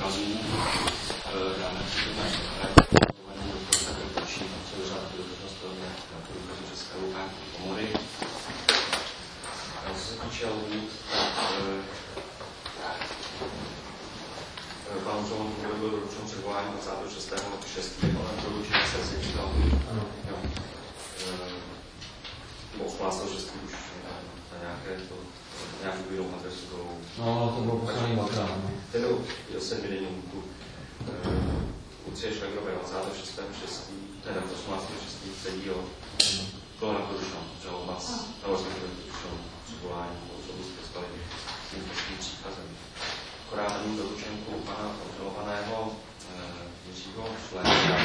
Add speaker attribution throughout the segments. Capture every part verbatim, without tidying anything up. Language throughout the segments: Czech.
Speaker 1: důkazů. Dáme přítomné uvedení doktorka Krkoší, celý řád bezpečnostní důkazů České advokátní komory. Co se týče lhůt, tak panu Žolonkovi byl doručen předvolání dvacátého šestého šestého ale doručil se si říkal, nebo osmnáctého šestého už na nějaké to, nějakou bílou adresu do...
Speaker 2: No, to bylo poslední dvakrát.
Speaker 1: Ten byl sedmidenní lhůtu. Lucie Šlegrové dvacátého šestého šestého teda osmnáctého šestého celého bylo naprodušeno, že od nás navrství naprodušeno předvolání, po osobu jste stali s tím poštním příkazem. Akorát není doručenku pana obžalovaného Jiřího Šlegra.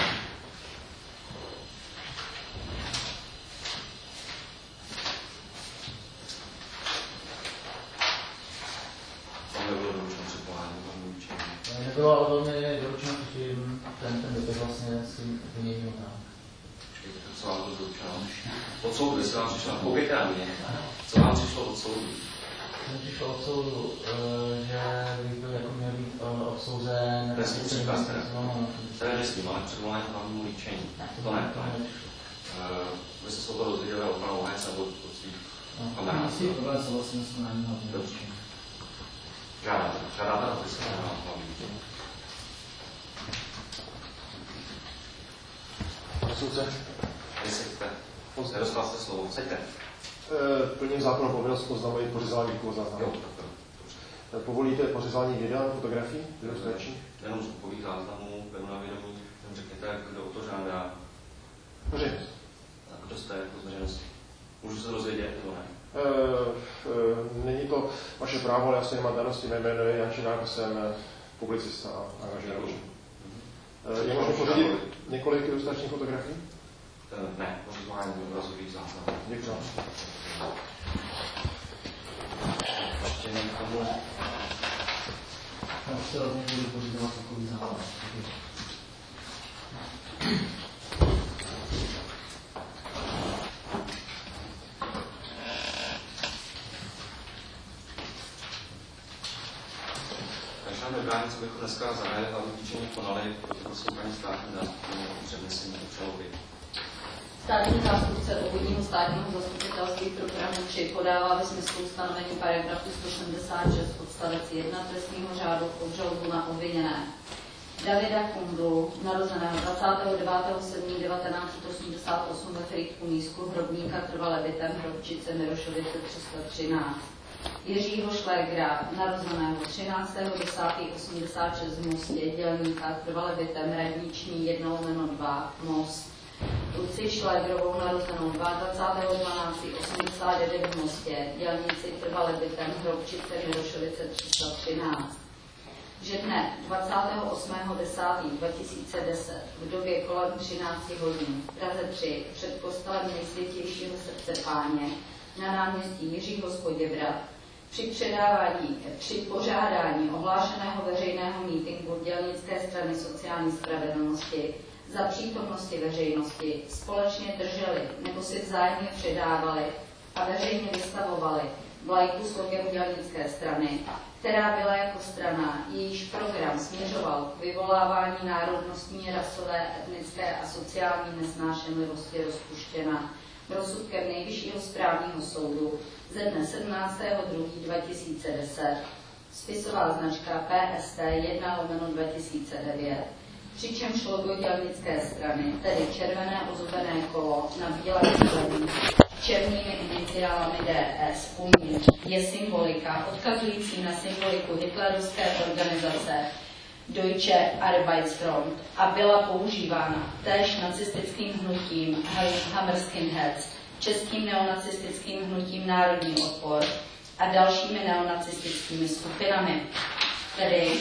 Speaker 1: Tam nebylo doručeno předvolání, tam doručení.
Speaker 2: Nebylo, ale velmi doručeno, že ten, ten dopis vlastně si vyměnil tam.
Speaker 1: Počkejte, co vám to doručeno? Od soudu, jestli vám přišlo, koukejte na mě. Co vám přišlo od soudu?
Speaker 2: Jsem přišel od soudu, že bych byl jako měl být odsouzen...
Speaker 1: Trestní příkaz teda. Teda nesmím, ale předvolání to hlavnímu líčení. To ne, to ne. Vy jste se o to dozvěděli od pana Ohajce nebo od svých kamarádů.
Speaker 2: Asi tohle souhlasím s námi hlavním líčení.
Speaker 1: Žádáte, žádáte na písemné hlavní líčení.
Speaker 3: Soudce.
Speaker 1: Jestli chcete. Nedostal jste slovo. Chcete.
Speaker 3: Plním zákonnou povinnost oznamovat pořizování výkonu záznamu. Povolíte pořizování videa, fotografií?
Speaker 1: Jenom zvukových záznamů, beru na vědomí, řekněte, kdo to žádá.
Speaker 3: Veřejnost.
Speaker 1: A kdo jste jako z veřejnosti? Můžu se dozvědět, nebo ne?
Speaker 3: E, e, není to vaše právo, ale já si nemám danosti, mé jméno je Jan Činák, jsem publicista a angažovaný. E, je možné pořídit několik ilustračních fotografií?
Speaker 1: E, ne, pořizování obrazových záznamů.
Speaker 3: Děkuji.
Speaker 1: Ještě jenom k tomu.
Speaker 2: Já se rovně budu pořizovat takový záznam.
Speaker 1: Takže nám nebrání, co bychom dneska zahájili hlavní líčení konali, proto prosím paní státní zástupkyni o přednesení obžaloby.
Speaker 4: Státní zástupce Obvodního státního zastupitelství pro Prahu tři podává ve smyslu ustanovení paragrafu sto sedmdesát šest odstavec jedna trestního řádu obžalobu na obviněné Davida Kundlu, narozeného dvacátého devátého sedmého devatenáct set osmdesát osm ve Frýdku Nízku, hrobníka trvale bytem Hrobčice Mirošovice tři sta třináct. Jiřího Šlégra, narozeného třináctého desátého osmdesát šest v Mostě, dělníka trvale bytem Radniční jedna lomeno dva Most. Lucii Šlégrovou, narozenou dvacátého druhého dvanáctého osmdesát devět v Mostě, dělníci trvale bytem Hrobčice Mirošovice tři sta třináct. Že dne dvacátého osmého desátého dva tisíce deset v době kolem třináct hodin v Praze tři před kostelem Nejsvětějšího srdce Páně na náměstí Jiřího Spoděbrat při předávání, při pořádání ohlášeného veřejného mítinku dělnické strany sociální spravedlnosti za přítomnosti veřejnosti společně drželi nebo si vzájemně předávali a veřejně vystavovali vlajku s logem dělnické strany, která byla jako strana, jejíž program směřoval k vyvolávání národnostní, rasové, etnické a sociální nesnášenlivosti rozpuštěna rozsudkem Nejvyššího správního soudu ze dne sedmnáctého druhého dva tisíce deset, spisová značka P S T jedna lomeno dva tisíce devět, přičemž logo dělnické strany, tedy červené ozubené kolo na bílém zelený, černými iniciálami D S uvnitř je symbolika odkazující na symboliku hitlerovské organizace Deutsche Arbeitsfront a byla používána též nacistickým hnutím Hammerskinheads, českým neonacistickým hnutím Národní odpor a dalšími neonacistickými skupinami. Tedy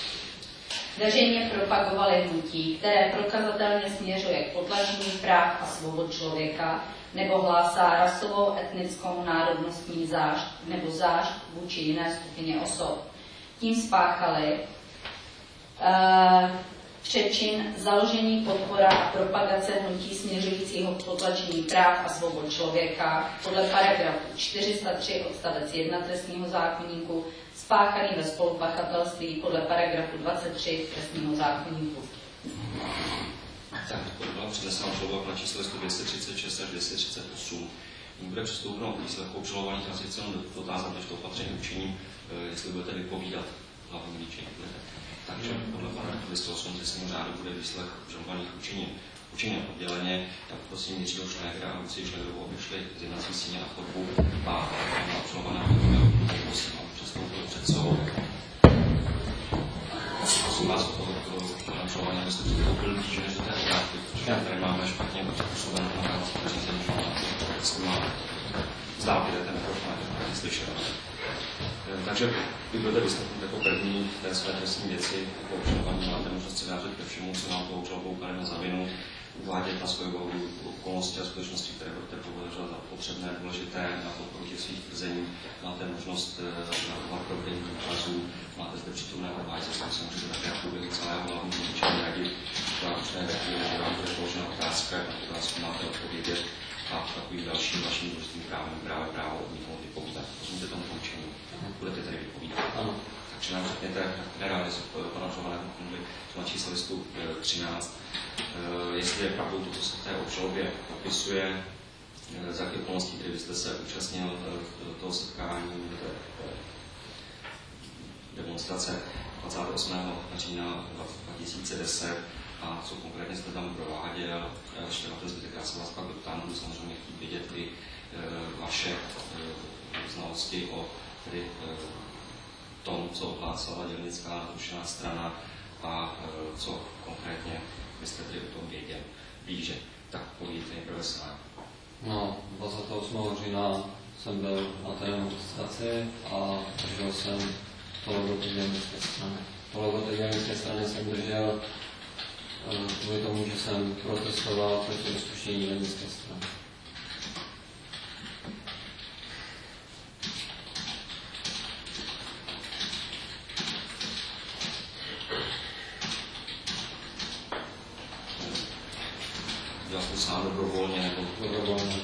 Speaker 4: veřejně propagovali hnutí, které prokazatelně směřuje k potlačení práv a svobod člověka nebo hlásá rasovou, etnickou, národnostní zášť nebo zášť vůči jiné skupině osob. Tím spáchali uh, v přečin, založení, podpora a propagace hnutí směřujícího k potlačení práv a svobod člověka podle paragrafu čtyři sta tři odstavec jedna trestního zákoníku, spáchaný ve spolupachatelství podle paragrafu dvacet tři trestního zákoníku.
Speaker 1: Tak, to byla přednesena obžaloba na číslo dvě stě třicet šest až dvě stě třicet osm. Nyní bude přistoupeno k výsledku obžalovaných, já si chci jenom dotázat, než to opatření učiním, jestli budete vypovídat hlavní líčení. Takže podle paragrafu dvě stě osm trestního řádu bude výslech obžalovaných učiněn. Učiněn odděleně, tak prosím Jiřího Šnégra a Lucie Šnégrovu, aby šli z jednací síně na chodbu a obžalovaná prosím, aby přestoupil před soud. Prosím vás o toho obžalovaní, abyste přistoupili blíže než do té obrátky, protože tady máme špatně způsoben na rámci řízení, jestli má zdávky, ten mikrofon je špatně slyšet. Takže vy budete vystoupit jako první v té své trestní věci, jako obžalovaní, máte možnost se vyjádřit ke všemu, co nám to obžalobou klade za vinu, uvádět na svoji vládu okolnosti a skutečnosti, které budete považovat za potřebné, důležité na podporu těch svých tvrzení. Máte možnost navrhovat provedení důkazů, máte zde přítomné advisor, tak se můžete také průběhu celého hlavního vyčení radit. Právě ve chvíli, že vám bude položena otázka, na otázku máte odpovědět a takovým dalším vaším důležitým právem právě právo od někoho vypovídat. Rozumíte tomu poučení? Budete tady vypovídat. Ano. Takže nám řekněte, které realizu pana Žovaného knihy na číslo listu třináct, jestli je pravdou to, co se v té obžalobě popisuje, za jaké okolností, kdy byste se účastnil toho setkání, demonstrace dvacátého osmého října dva tisíce deset a co konkrétně jste tam prováděl. Ještě na ten zbytek, já se vás pak doptám, budu samozřejmě chtít vědět i vaše znalosti o tedy, tom, co ohlásala dělnická zrušená strana a co konkrétně byste tedy o tom věděl blíže. Tak povídejte nejprve sám.
Speaker 5: No, dvacátého osmého října jsem byl na té demonstraci a držel jsem to logo té dělnické strany. To logo té dělnické strany jsem držel kvůli tomu, že jsem protestoval proti rozpuštění dělnické strany.
Speaker 1: Dělal jsem sám dobrovolně nebo
Speaker 5: dobrovolně.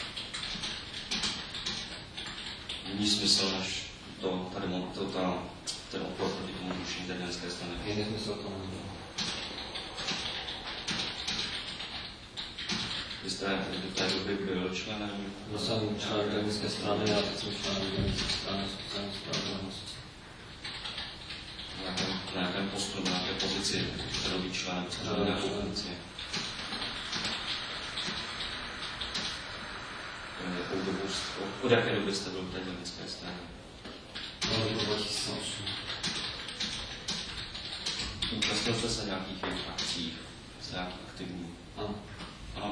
Speaker 1: Není smysl, než to, ta demo, to, ta, ten odpor proti tomu zrušení té dělnické strany.
Speaker 5: Jiný smysl to nebyl.
Speaker 1: Vy jste do té doby byl členem?
Speaker 5: Byl jsem členem dělnické strany a teď jsem členem dělnické strany sociální spravedlnosti.
Speaker 1: Na nějakém postu, na nějaké pozici, kterou být členem, co na nějakou funkci? Od jaké doby jste byl v té dělnické straně?
Speaker 5: No, roku dva tisíce osm.
Speaker 1: Účastnil jste se nějakých jejich akcích? Jste nějaký aktivní?
Speaker 5: Ano.
Speaker 1: Ano.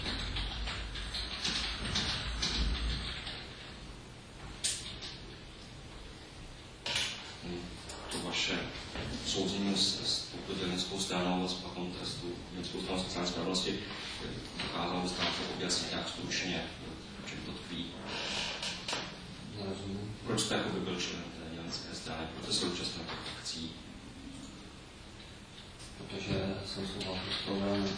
Speaker 1: To vaše souzení s, s touto dělnickou stranou a s pakem trestu dělnickou stranou sociální spravedlnosti dokázal byste nám to objasnit nějak stručně, o čem to tkví?
Speaker 5: Nerozumím.
Speaker 1: Proč jste jako by byl člen té dělnické strany? Proč jste účastnil těch akcí?
Speaker 5: Protože jsem souhlasil s programem.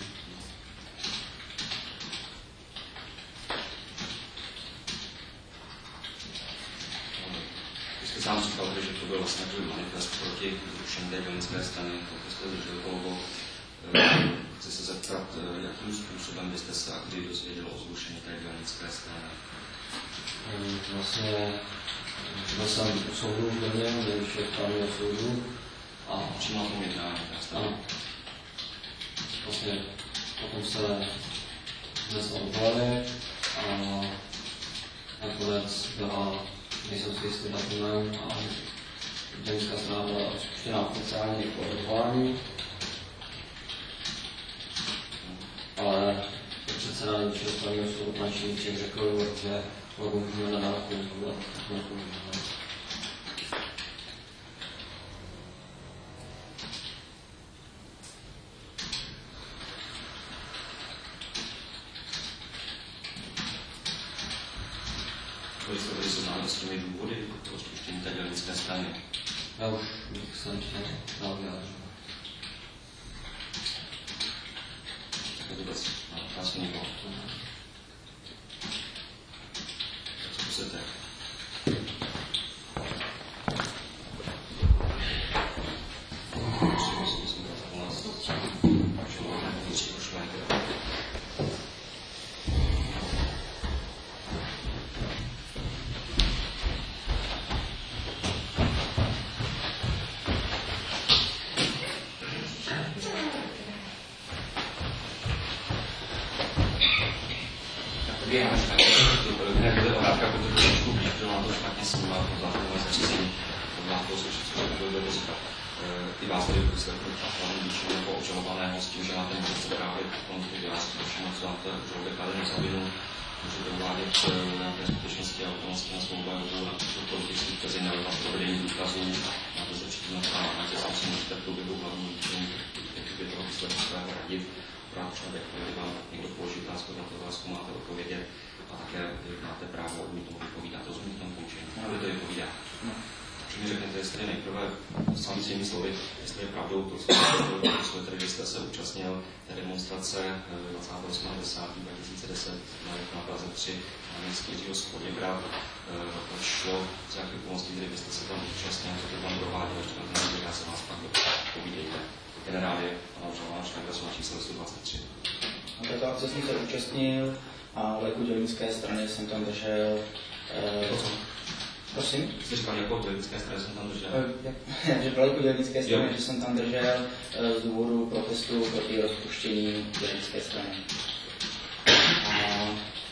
Speaker 1: Vy jste sám říkal, že to byl vlastně manifest proti zrušení té dělnické strany, protože jste zdržel logo. Chci se zeptat, jakým způsobem byste se a kdy dozvěděl o zrušení té dělnické strany?
Speaker 5: Vlastně byl jsem u soudu v Brně, nejvyššího správního soudu.
Speaker 1: A přímo na tom jednání?
Speaker 5: Ano. Vlastně potom se dnes odvolali a nakonec byla, nejsem si jistý datumem, a dělnická strana byla rozpuštěna oficiálně po odvolání. Ale předseda nejvyššího správního soudu pan Šimíček řekl, že logo můžeme nadále používat, tak nepoužívat.
Speaker 1: Byli jste byli seznámeni s těmi důvody pro rozpuštění té dělnické strany?
Speaker 5: Já už bych se nechtěl dál vyjádřit.
Speaker 1: dvě hashtag, nebude ohrádka, protože trošku bylo na to špatně snímat, to zákonové zařízení, to byla to slyšet, co to bude říkat. I vás tady vysvětlit hlavní výčinu nebo obžalovaného s tím, že na ten můžete právě potom vyjádřit všemu, co vám to žalobě kladeno za vinu, můžete uvádět nějaké skutečnosti a okolnosti na svou obhajobu, například politických tezí nebo na provedení důkazů, máte začít na to, na to si můžete v průběhu hlavní výčinu, jakoby toho výsledku svého radit, právě člověk, který vám někdo položí otázku na to otázku, máte odpovědět a také máte právo odmítnout vypovídat, rozumím tomu poučení, ale to je povídat. Že mi řeknete, jestli nejprve sami svými slovy, jestli je pravdou to, co tedy vy jste se účastnil té demonstrace dvacátého osmého desátého dva tisíce deset na Praze tři na městě Jiřího Spodněgrad. Šlo z jakých okolností, kdy vy jste se tam účastnil, co to tam prováděl, že tam ten já se vás pak povídejte. Generálně pana obžalovaná členka jsou na čísle sto dvacet tři.
Speaker 6: Na této akce jsem se účastnil a léku dělnické strany jsem tam držel. Eh, Prosím?
Speaker 1: Jste říkal, jako dělnické strany jsem tam držel?
Speaker 6: Že v dělnické strany, že jsem tam držel z důvodu protestu proti rozpuštění dělnické strany. A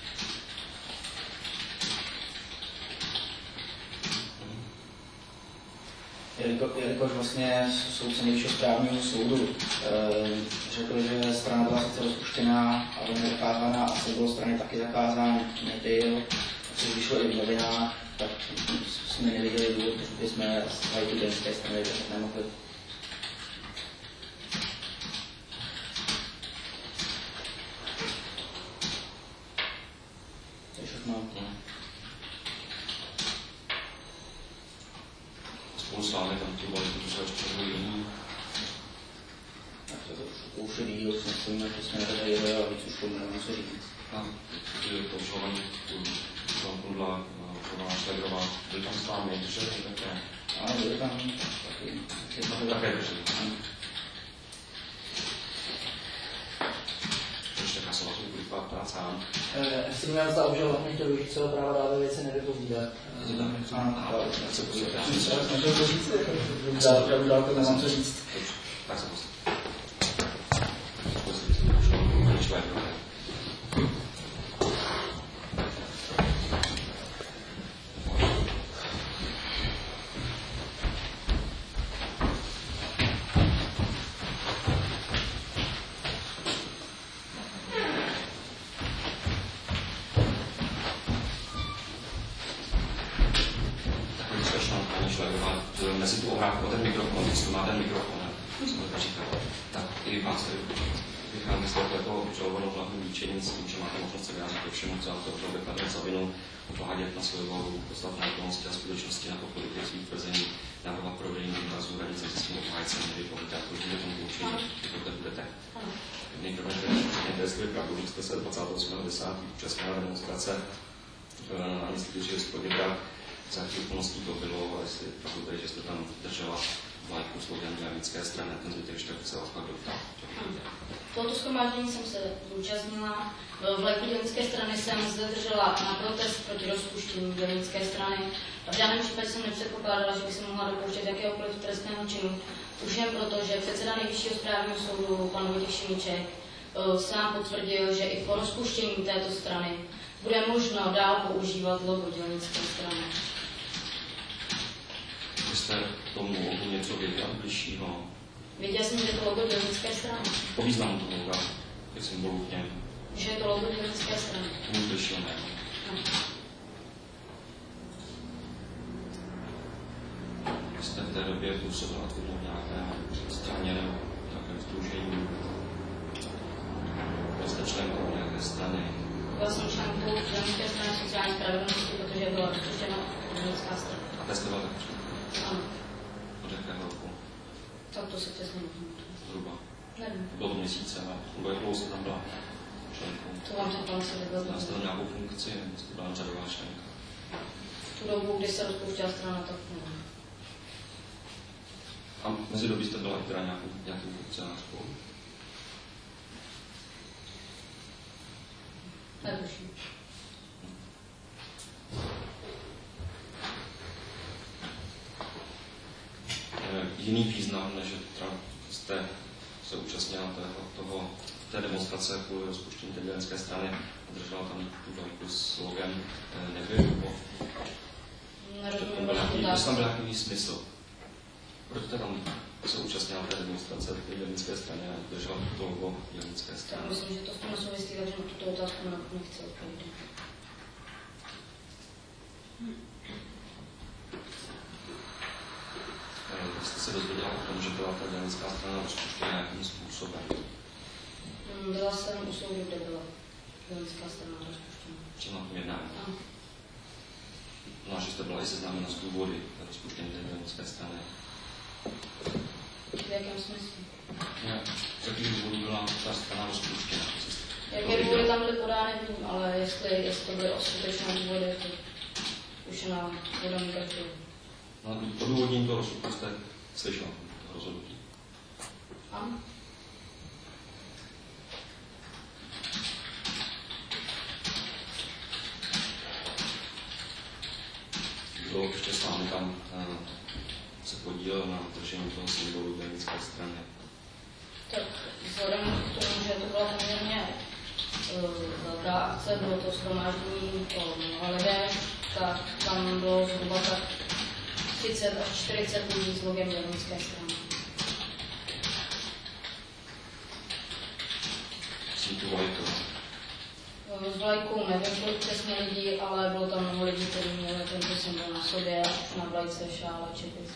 Speaker 6: jelikož vlastně soudce Nejvyššího správního soudu e, řekl, že strana byla sice rozpuštěná, ale nezakázaná, a se bylo strany taky zakázán nebyl, což vyšlo i v novinách, tak jsme neviděli důvod, protože jsme z tu dělnické strany nemohli. To je všechno.
Speaker 1: Spolu s vámi tam tu volili, protože ještě bylo jiný.
Speaker 6: Tak to už je díl, si myslím, že jsme nevěděli a víc už to nemůžu se říct.
Speaker 1: A protože to obžalovaný Tom Kundla, Kundla Šlegrová, byl tam s vámi, drželi také?
Speaker 6: Ano, byli tam taky.
Speaker 1: Také drželi. Ještě taká se vás bude ptát sám.
Speaker 2: Já si měl za obžalovat, mě to využít svého práva dále věci nevypovídat.
Speaker 6: Ano, ale
Speaker 1: Jak se povídat?
Speaker 6: můžu to říct? Dál, dál to nemám co říct.
Speaker 1: Tak se postavit. Postavit se to mezi tu ohrádku a ten mikrofon, když tu má ten mikrofon, jsem říkal, tak i vás vychází z toho obžalovanou hlavní líčení s tím, že máte možnost se vyjádřit ke všemu, co to obžalobě kladne za vinu, uvádět na svou volbu podstatné okolnosti a skutečnosti na pokrytí svých tvrzení, navrhovat provedení důkazů, radit se s tím obhájcem, nevypovídat, protože tomu poučení, jako to budete. Nejprve, že jestli je pravdu, že jste se dvacátého osmého desátého účastnila demonstrace na městě Jiřího Spodněgrad, za jakých okolností to bylo, ale jestli pravdu tady, že jste tam držela vlajku Slovenské dělnické strany, ten zbytek ještě se vás pak doptal.
Speaker 4: Tohoto shromáždění jsem se zúčastnila. Vlajku dělnické strany jsem zde držela na protest proti rozpuštění dělnické strany. V žádném případě jsem nepředpokládala, že bych se mohla dopouštět jakéhokoliv trestného činu. Už jen proto, že předseda Nejvyššího správního soudu, pan Vojtěch Šimíček, sám potvrdil, že i po rozpuštění této strany bude možno dál používat logo dělnické strany.
Speaker 1: Vy jste tomu logu něco věděl bližšího?
Speaker 4: Věděl jsem, že je to logo dělnické strany.
Speaker 1: Po významu toho loga, těch symbolů k něm?
Speaker 4: Že je to logo dělnické strany.
Speaker 1: Tomu bližšího ne. Jste v té době působil aktivně v nějaké straně nebo nějakém sdružení? Jste členkou nějaké strany?
Speaker 4: Byla jsem členkou dělnické strany sociální spravedlnosti, protože byla rozpuštěna dělnická strana.
Speaker 1: A té jste byla také členkou?
Speaker 4: Ano.
Speaker 1: Od jakého roku?
Speaker 4: Tak to se přesně nepamatuju.
Speaker 1: Zhruba?
Speaker 4: Nevím.
Speaker 1: Bylo to měsíce, ale nebo jak dlouho jste tam byla členkou?
Speaker 4: To vám řekla se
Speaker 1: Měla jste tam
Speaker 4: nebylo.
Speaker 1: nějakou funkci, jste byla řadová členka?
Speaker 4: Tu dobu, kdy se rozpouštěla strana, tak nevím.
Speaker 1: A mezi dobí jste byla i teda nějakou, nějakou funkcionářkou?
Speaker 4: Netuším.
Speaker 1: Jiný význam, než že teda jste se účastnila toho, toho, té demonstrace kvůli rozpuštění té dělnické strany a držela tam tu vlajku s logem nebyl, nebo tam byl nějaký jiný smysl. Proč tam se účastnila té demonstrace té dělnické strany a držela to logo dělnické strany?
Speaker 4: Tak myslím, že to s tím souvisí, takže na tuto otázku nechci odpovědět.
Speaker 1: Jak jste se dozvěděla o tom, že byla ta dělnická strana rozpuštěna nějakým způsobem?
Speaker 4: Byla jsem u soudu, kde byla dělnická strana rozpuštěna.
Speaker 1: Čím na tom jednání? Ano. No a že jste byla i seznámena s důvody rozpuštění té dělnické strany?
Speaker 4: V jakém smyslu?
Speaker 1: Ne, z jakých důvodů byla ta strana rozpuštěna?
Speaker 4: Jaké důvody tam byly podány, nevím, ale jestli, jestli to byly skutečné důvody, to už je na vědomí každého.
Speaker 1: No, odůvodnění toho rozsudku jste slyšel, toho rozhodnutí.
Speaker 4: Ano.
Speaker 1: Kdo ještě s vámi tam uh, se podílel na držení toho symbolu dělnické strany?
Speaker 4: Tak vzhledem k tomu, že to byla poměrně uh, velká akce, bylo to shromáždění o mnoha lidé, tak tam bylo zhruba tak třicet až čtyřicet lidí s logem dělnické strany.
Speaker 1: Jsem tu vlajku.
Speaker 4: S vlajkou nevím, kolik přesně lidí, ale bylo tam mnoho lidí, kteří měli tento symbol na sobě, na vlajce, šále, čepici.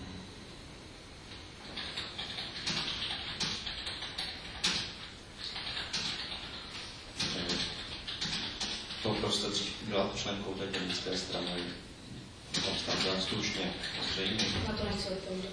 Speaker 1: To, proč jste dřív byla členkou té dělnické strany, tam tam byla stručně zřejmě.
Speaker 4: Na to nechci odpovědět.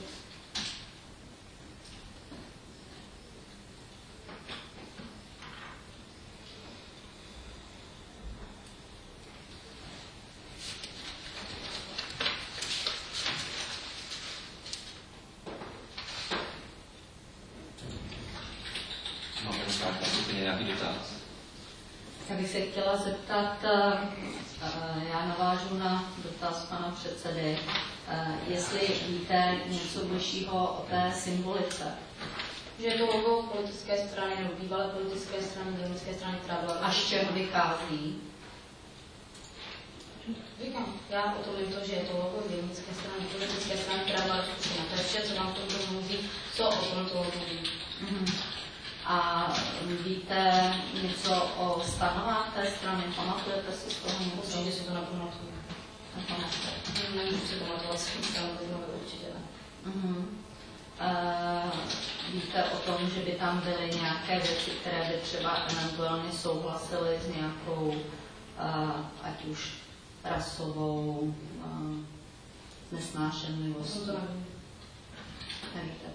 Speaker 1: Máte stát na úplně nějaký dotaz?
Speaker 4: Já bych se chtěla zeptat, já navážu na dotaz pana předsedy, jestli víte něco bližšího o té symbolice. Že je to logo politické strany nebo bývalé politické strany, dělnické strany, která byla... A z čeho vychází? Říkám, já o tom vím to, že je to logo dělnické strany, politické strany, která byla rozpuštěna. To je vše, co vám v tomto mluví, co o tomto logo ví. Mm-hmm. A víte něco o stanovách té strany? Pamatujete si z toho něco? Určitě si to nepamatuju. Nepamatujete? Nemůžu si pamatovat si stranu, určitě ne. Uh-huh. Uh, víte o tom, že by tam byly nějaké věci, které by třeba eventuálně souhlasily s nějakou, uh, ať už rasovou uh, nesnášenlivostí? To nevím. Nevíte?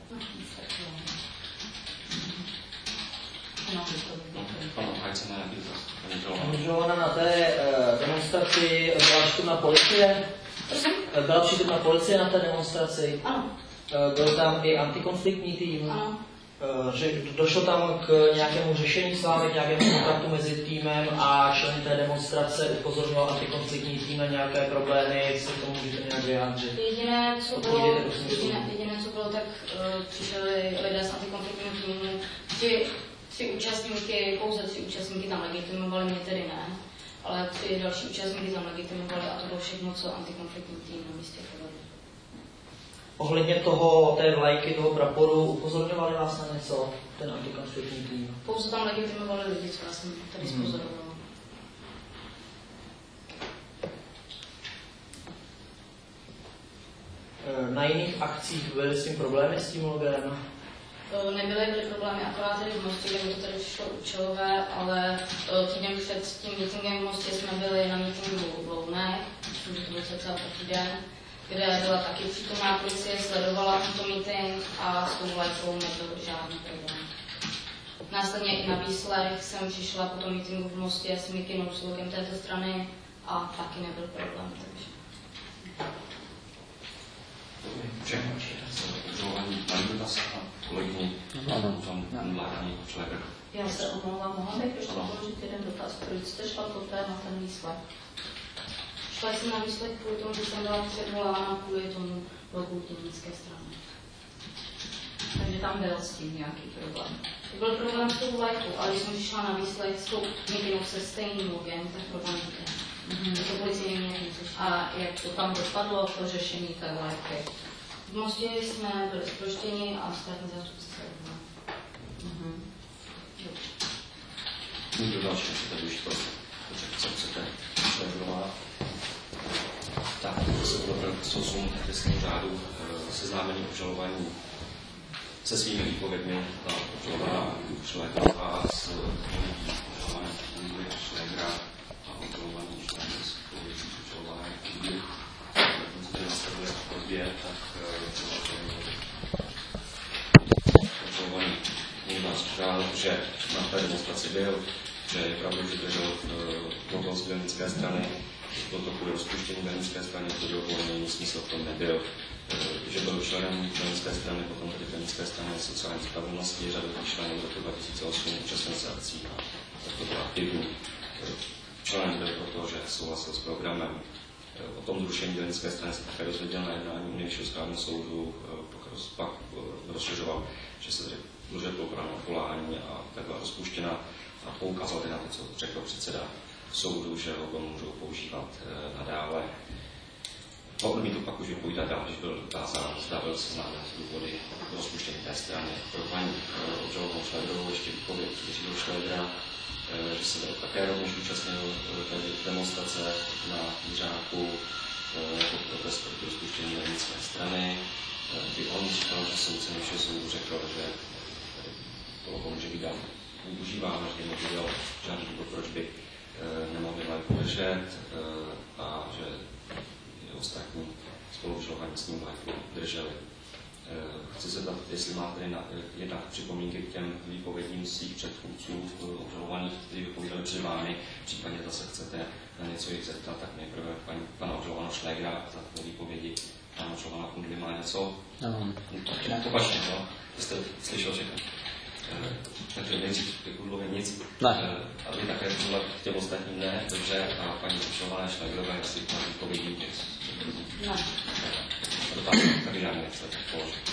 Speaker 2: Žovana, na té uh, demonstraci byla přítomna policie? Byla přítomna policie na té demonstraci?
Speaker 4: Ano.
Speaker 2: Uh, byl tam i antikonfliktní tým?
Speaker 4: Ano.
Speaker 2: Uh, že došlo tam k nějakému řešení s vámi, k nějakému kontaktu mezi týmem a členy té demonstrace, upozorňoval antikonfliktní tým na nějaké problémy, jestli k tomu můžete nějak vyjádřit?
Speaker 4: Jediné, co bylo, jediné, jediné, co bylo, tak uh, přišli lidé z antikonfliktního týmu, ti tři účastníky, pouze tři účastníky tam legitimovali, mě tedy ne, ale tři další účastníky tam legitimovali a to bylo všechno, co antikonfliktní tým na místě provedl.
Speaker 2: Ohledně toho, té vlajky, toho praporu, upozorňovali vás na něco, ten antikonfliktní tým?
Speaker 4: Pouze tam legitimovali lidi, co já jsem tady
Speaker 2: hmm.
Speaker 4: spozorovala.
Speaker 2: Na jiných akcích byly s tím problémy s tím logem?
Speaker 4: Nebyly, byly problémy akorát tady v Mostě, kde mi to tady šlo účelové, ale týden před tím meetingem v Mostě jsme byli na meetingu v Lounech, myslím, že to byl cca týden, kde byla taky přítomná policie, sledovala tento meeting a s tou vlajkou nebyl žádný problém. Následně i na výslech jsem přišla po tom meetingu v Mostě s Mikinou, s logem této strany a taky nebyl problém. Takže.
Speaker 1: Všechno, udržování dotaz a kolegyni tam mládání člověka.
Speaker 4: Já se omlouvám, mohla bych ještě položit jeden dotaz, proč jste šla poté na ten výslech? Šla jsem na výslech kvůli tomu, že jsem byla předvolána kvůli tomu logu dělnické strany. Takže tam byl s tím nějaký problém. Byl problém s tou vlajkou, ale když jsem přišla na výslech s tou meeting of sustaining again, tak problém nebyl. Mm-hmm. To policie neměli. A jak to tam dopadlo, to řešení té vlajky? V Mostě jsme byli zproštěni a státní zástupce se odvolal. Mm-hmm.
Speaker 1: Někdo další, co tady už to, co chcete sledovat. Tak, to se podle osm trestního řádu seznámení obžalování se svými výpovědmi ta obžalovaná Šlégerová s obžalovaným Júlí Šlégera a obžalovaný člen z povědí obžalované Júlí. Když se nastavuje v podobě, tak obžalovaný někdo říkal, že na té demonstraci byl, že je pravda, že držel mobil z dělnické strany, bylo to kvůli rozpuštění dělnické strany, to bylo volný, smysl v tom nebyl, že byl členem dělnické strany, potom tedy dělnické strany sociální spravedlnosti, řadu členů v roku dva tisíce osm, účastnil se akcí, tak to byl aktivní. Členem byl proto, že souhlasil s programem. O tom zrušení dělnické strany se také dozvěděl na jednání Nejvyššího správního soudu, pak rozšiřoval, že se dlužet opravdu volání a tak byla rozpuštěna a poukázal na to, co řekl předseda soudu, že ho můžou používat e, nadále. Mohl mi to pak už vypovídat dál, když byl dotázán, zda byl seznámen s důvody rozpuštění té strany. Pro paní e, obžalovanou Šlégerovou ještě vypověď Jiřího Šlégera, e, že se také rovněž účastnil té demonstrace na Jiřáku jako e, protest proti rozpuštění dělnické strany, kdy on říkal, že soudce Nejvyššího soudu řekl, že to může být dál využíváno, že neviděl žádný důvod, proč by e, nemohli vlajku držet e, a že ostatní spoluobžalovaní s ním vlajku drželi. E, chci se zeptat, jestli má tedy na, jednak připomínky k těm výpovědním svých předchůdců obžalovaných, kteří vypovídali před vámi, případně zase chcete na něco jich zeptat, tak nejprve paní, pana obžalovaného Šlégera za výpovědi. Pana obžalovaná Kundli má něco?
Speaker 5: No.
Speaker 1: Opačně, no. Jste slyšel všechno. Takže nejdřív ke Kundlovi nic,
Speaker 5: ne.
Speaker 1: A vy také k těm ostatním ne, dobře, a paní obžalované Šlégerové, jestli má výpovědí nic.
Speaker 4: Ne.
Speaker 1: A dotázka tady žádný nechcete položit.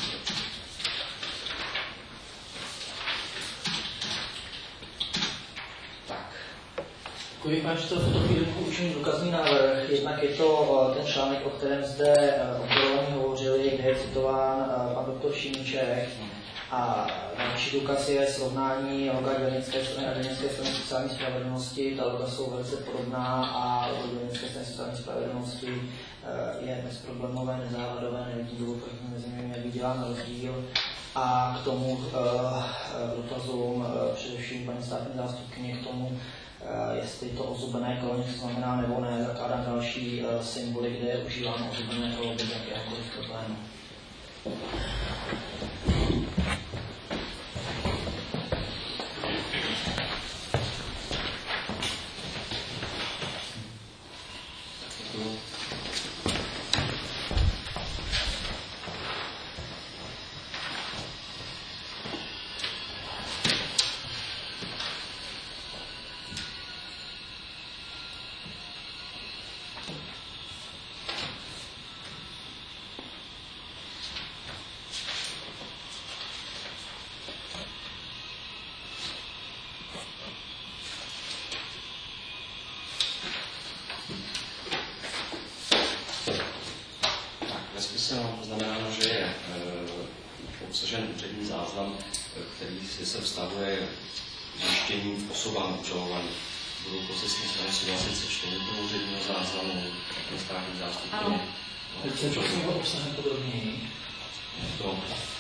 Speaker 1: Tak.
Speaker 2: Děkuji, pane předsedo, v tuto chvíli učiním důkazní návrh. Jednak je to ten článek, o kterém zde obžalovaní hovořili, kde je citován pan doktor Šimíček. A další důkaz je srovnání loga dělnické strany a dělnické strany sociální spravedlnosti. Ta loga jsou velice podobná a logo dělnické strany sociální spravedlnosti je bezproblémové, nezávadové, nevidím důvod, proč mezi nimi nebyl dělán rozdíl. A k tomu dotazům především paní státní zástupkyně k tomu, jestli to ozubené kolo něco znamená nebo ne, zakládám další symboly, kde je užíváno ozubené kolo bez jakéhokoliv problému.
Speaker 1: Znamenáno, že je e, obsažen úřední záznam, který se vztahuje zjištění osobám obžalovaných. Budou procesní strany souhlasit se čtením toho úředního záznamu na státní zástupkyně.
Speaker 2: Ano. Teď se to obsahem podrobněji.
Speaker 1: To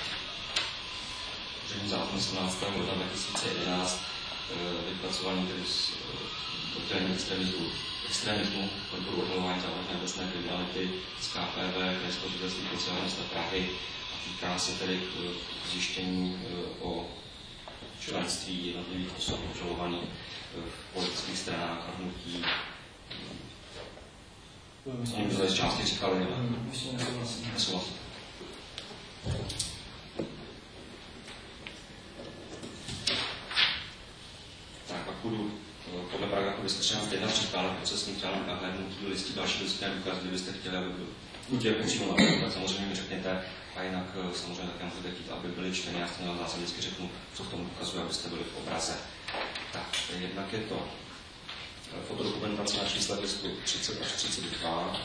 Speaker 1: úřední záznam sedmnáctého ledna dva tisíce jedenáct e, vypracovaný tedy z oddělení extremismu, extremismu odboru odhalování závažné obecné kriminality z K P V, Krajského ředitelství policiálního města Prahy, a týká se tedy k zjištění o členství jednotlivých osob obžalovaných v politických stranách a hnutí. S ním to z části říkali, ne?
Speaker 2: Myslím, nesouhlasím.
Speaker 1: Nesouhlasím. Tak, pak budu podle paragrafu dvě stě třináct jedna předkládat procesní právem nahlédnutí do listí další lidské důkazy, kdybyste chtěli, aby udělku přímo na to, tak samozřejmě mi řekněte, a jinak samozřejmě také můžete chtít, aby byly čteny, já na nás vždycky řeknu, co v tom ukazuje, abyste byli v obraze. Tak, jednak je to fotodokumentace na čísle listu třicet až třicet dva.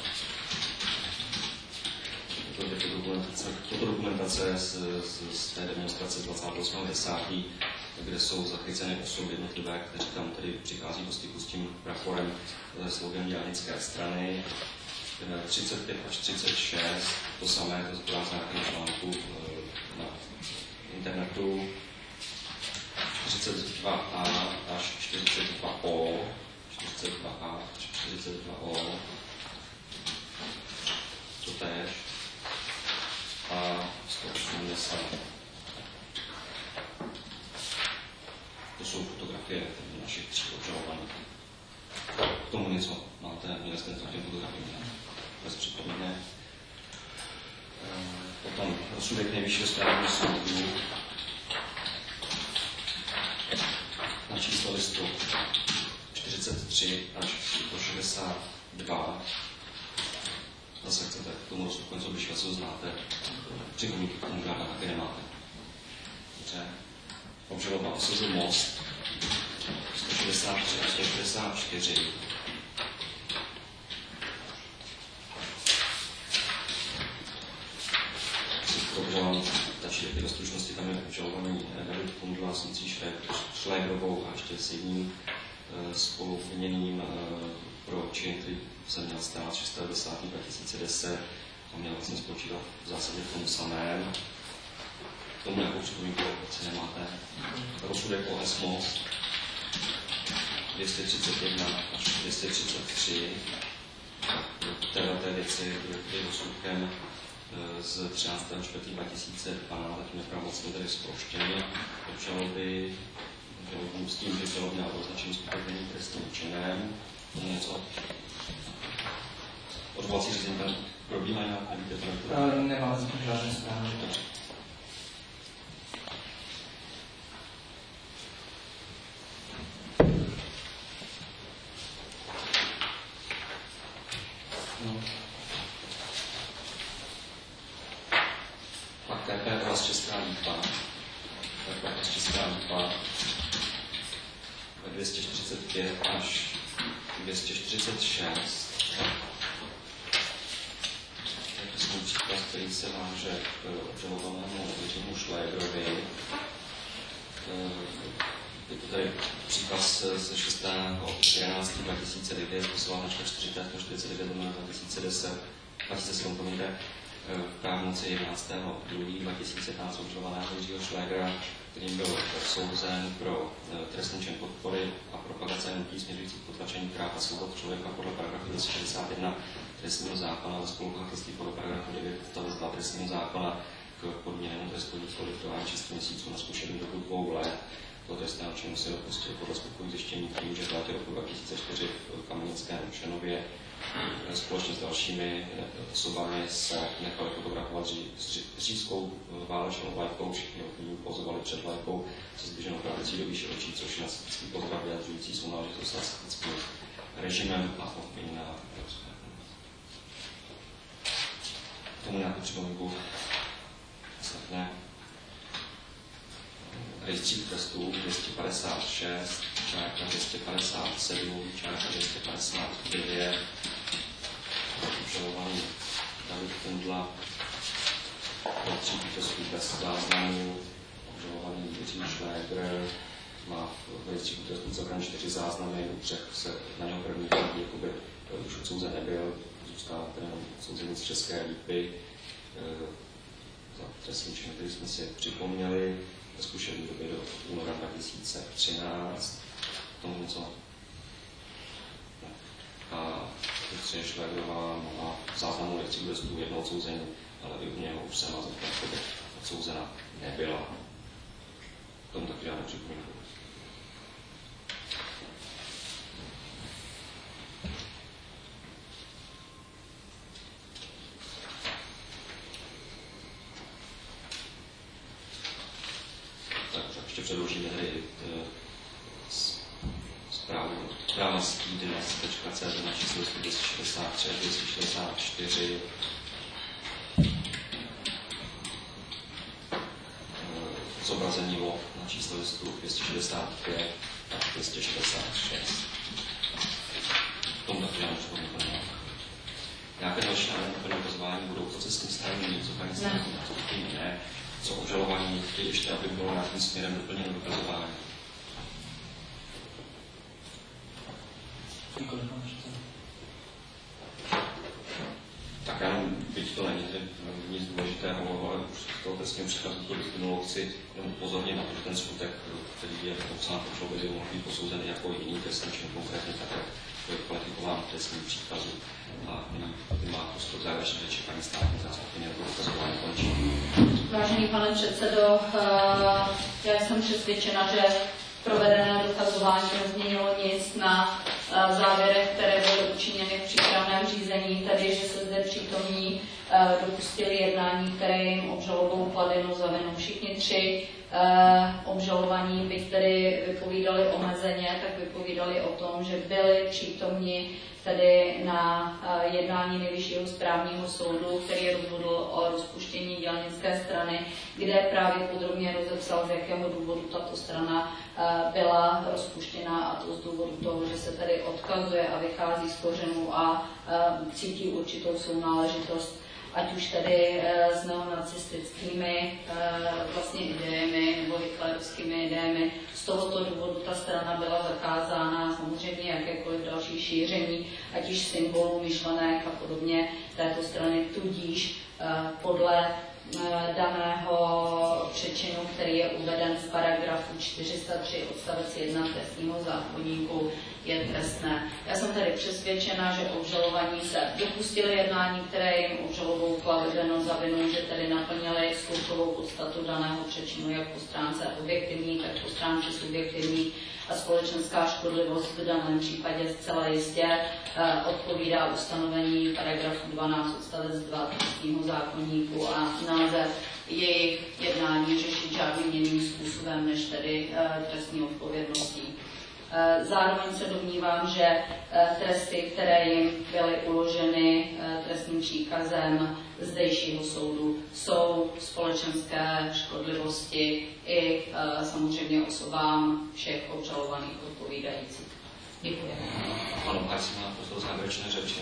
Speaker 1: Je to fotodokumentace, fotodokumentace z, z, z té demonstrace dvacátého osmého desátého kde jsou zachyceny osoby jednotlivé, kteří tam tedy přichází do styku s tím praporem s logem dělnické strany. třicet pět až třicet šest, to samé, to zbývá z nějakého článku na internetu. čtyřicet dva a až čtyřicet dva o, čtyřicet dva a až čtyřicet dva o, to též. A sto osmdesát. To jsou fotografie našich tří obžalovaných. K tomu něco máte, měli jste to těm fotografiím bez připomínek. Potom rozsudek nejvyššího správního soudu na číslo listu čtyřicet tři až šedesát dva. Zase chcete k tomu rozsudku něco bližšího, co znáte. Připomínky k tomu žádná taky nemáte. Dobře. Obžaloba osazil Most sto šedesát tři až sto šedesát čtyři. Obžaloban, tačí taky do stručnosti, tam je obžalovaný David Kundla s Lucí Šlégrovou a ještě s jedním e, spoluviněným e, pro čin, který jsem měl stát šestého desátého dva tisíce deset a měl vlastně spočívat v zásadě v tom samém. K tomu nějakou připomínku, si nemáte. Rozsudek o ESMOS dvě stě třicet jedna až dvě stě třicet tři. Této věci byly rozsudkem z třináctého čtvrtého dva tisíce dvanáct, zatím nepravomocně tedy zproštěny obžaloby, obžalobu s tím, že žalob měla označení způsobení trestním činem. Něco. Odvolací řízení tam probíhá nějak, nevíte to?
Speaker 2: Nemám zatím žádné zprávy.
Speaker 1: Pak T P O S Česká Lípa, T P O S Česká Lípa dvě stě čtyřicet pět až dvě stě čtyřicet šest. Je to jsem příklad, který se váže k obžalovanému Jiřímu Šlégrovi. Je to tady příkaz ze šestého jedenáctého dva tisíce devět, poslávačka čtyřicet čtyřicet devět dva tisíce deset, dva tisíce sedm, promiňte, v právnoci jedenáctého druhého dva tisíce jedenáct obžalovaného Jiřího Šlégra, kterým byl odsouzen pro trestný čin podpory a propagace hnutí směřující k potlačení práv a svobod člověka podle paragrafu dvě stě šedesát jedna trestního zákona ve spolupachatelství podle paragrafu devět odstavec dva trestního zákona k podmíněnému trestu lidského liftování šest měsíců na zkušený dobu dvou let. To trestného činu se dopustil podle skutkových zjištění tím, že v létě roku dva tisíce čtyři v Kamenickém Rušenově společně s dalšími osobami se nechali fotografovat s říšskou válečnou vlajkou, všichni okní pozovali před vlajkou se zdviženou pravicí do výše očí, což je nacistický pozdrav vyjadřující svou náležitost s nacistickým režimem a obviněná. K tomu nějakou připomínku ne. Rejstřík trestů dvě stě padesát šest, čárka dvě stě padesát sedm, čárka dvě stě padesát devět, obžalovaný David Kundla, rejstřík trestů bez záznamů, obžalovaný Jiří Šlégr, má v rejstříku trestů celkem čtyři záznamy, u třech se na něho první chodí, jakoby už odsouzen nebyl, zůstal ten odsouzený z České Lípy, za trestný čin, který jsme si připomněli, ve zkušené době do února dva tisíce třináct. K tomu něco. A Petře Šlégrová má záznamu rejstříku trestů jedno odsouzení, ale i u něho už se má zatím odsouzena nebyla. K tomu taky žádnou připomínku. Ještě předložíme tady zprávu právaský dnes tečka cé zet na číslo dvě stě šedesát tři a dvě stě šedesát čtyři zobrazení lov na číslo listu dvě stě šedesát pět a dvě stě šedesát šest. K tomu taky nemůžu to úplně. Nějaké další návrhy na dokazování budou procesní strany, co paní státní zástupkyně ne, co obžalovaní chtějí ještě, aby bylo nějakým směrem doplněno dokazování. Tak já jenom, byť to není nic důležitého, ale už z toho trestního příkazu to vyplynulo, chci jenom upozornit na to, že ten skutek, který je popsán v obžalobě, by mohl být posouzen jako jiný trestný čin, konkrétně tak, jak je kvalifikován v trestním příkazu. A nyní má prostor závěrečné řeči paní státní zástupkyně jako dokazování končí.
Speaker 4: Vážený pane předsedo, já jsem přesvědčena, že provedené dokazování nezměnilo nic na závěrech, které byly učiněny v přípravném řízení, tedy že se zde přítomní dopustili jednání, které jim obžalobou kladeno za vinu. Všichni tři obžalovaní, byť tedy vypovídali omezeně, tak vypovídali o tom, že byli přítomni tedy na jednání Nejvyššího správního soudu, který rozhodl o rozpuštění dělnické strany, kde právě podrobně rozepsal, z jakého důvodu tato strana byla rozpuštěna, a to z důvodu toho, že se tedy odkazuje a vychází z kořenů a cítí určitou sounáležitost, ať už tedy s neonacistickými vlastně idejemi nebo hitlerovskými idejemi. Z tohoto důvodu ta strana byla zakázána, samozřejmě jakékoliv další šíření, ať již symbolů, myšlenek a podobně této strany, tudíž podle daného přečinu, který je uveden v paragrafu čtyři sta tři odstavec jedna trestního zákoníku, je trestné. Já jsem tedy přesvědčena, že obžalovaní se dopustili jednání, které jim obžalobou kladeno za vinu, že tedy naplnili skutkovou podstatu daného přečinu jak po stránce objektivní, tak po stránce subjektivní, a společenská škodlivost v daném případě zcela jistě eh, odpovídá ustanovení paragrafu dvanáct odstavec dva trestního zákoníku a nelze jejich jednání řešit žádným jiným způsobem než tedy eh, trestní odpovědností. Zároveň se domnívám, že tresty, které jim byly uloženy trestním příkazem zdejšího soudu, jsou společenské škodlivosti i samozřejmě osobám všech obžalovaných odpovídajících. Děkuji.
Speaker 1: Ano, Hájci má prostor závěrečné řeči.